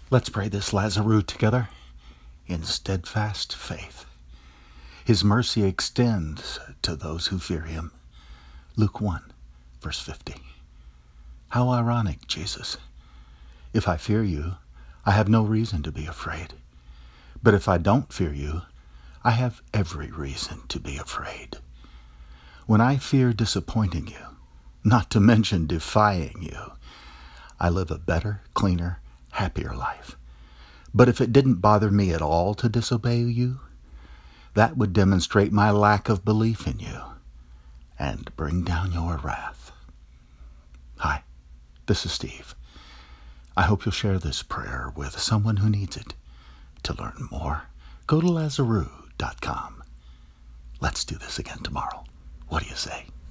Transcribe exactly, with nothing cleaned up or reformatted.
Let's pray this Lazarus together in steadfast faith. His mercy extends to those who fear him. Luke one, verse fifty. How ironic, Jesus. If I fear you, I have no reason to be afraid. But if I don't fear you, I have every reason to be afraid. When I fear disappointing you, not to mention defying you, I live a better, cleaner, happier life. But if it didn't bother me at all to disobey you, that would demonstrate my lack of belief in you and bring down your wrath. Hi, this is Steve. I hope you'll share this prayer with someone who needs it. To learn more, go to lazarus dot com. Let's do this again tomorrow. What do you say?